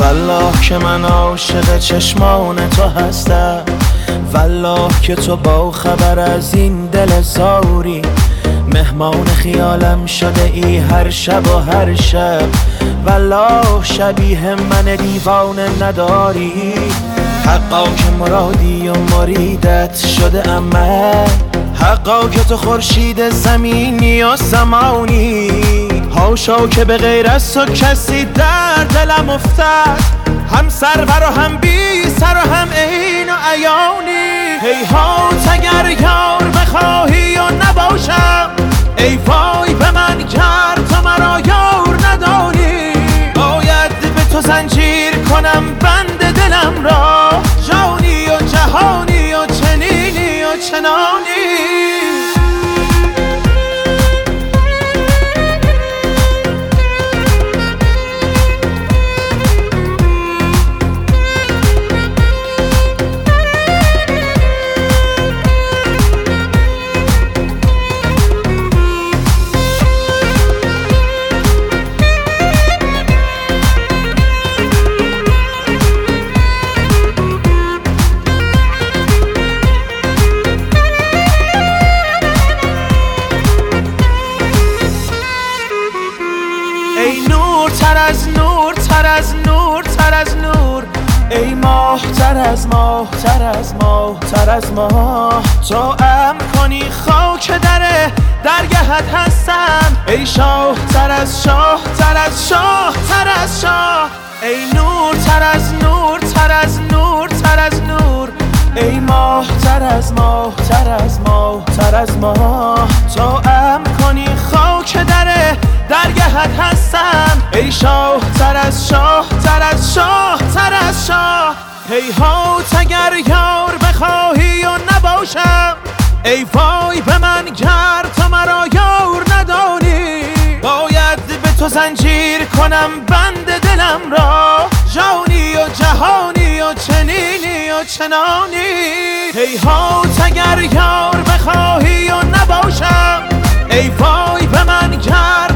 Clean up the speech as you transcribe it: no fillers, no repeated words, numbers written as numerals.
والله که من عاشق چشمان تو هستم، والله که تو با خبر از این دل زاری، مهمان خیالم شده ای هر شب و هر شب، والله شبیه من دیوانه نداری. حقا که مرادی و مریدت شده امن، حقا که تو خورشید زمینی و زمانی، هاشا که به غیر از تو کسی در دلم افتد، هم سرور و هم بی سر و هم عین و عیانی. هیهات اگر یار بخواهی و نباشم، ای وای به من گر تو مرا یار نداری. باید به تو زنجیر کنم بند دلم را، جانی و جهانی و چنینی و چنانی. ای نور تر از نور، تر از نور، تر از نور، ای ماه تر از ماه، تر از ماه، تر از ماه. تو امر کنی خاک درگهت هستم، ای شاه تر از شاه، تر از شاه، تر از شاه. ای نور تر از نور، تر از نور، تر از نور، ای ماه تر از ماه، تر از ماه، تر از ماه. تو امر کنی خاک درگهت هستم، ای شاه تر از شاه، تر از شاه، تر از شاه. هیهات اگر یار بخواهی و نباشم، ای وای به من گر تو مرا یار ندانی. باید به تو زنجیر کنم بند دلم را، جانی و جهانی و چنینی و چنانی. هیهات اگر یار بخواهی و نباشم، ای وای به من گر